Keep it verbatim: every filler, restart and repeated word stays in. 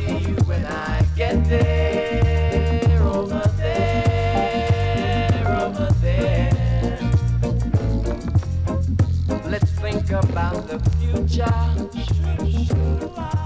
see you when I get there, over there, over there. Let's think about the future.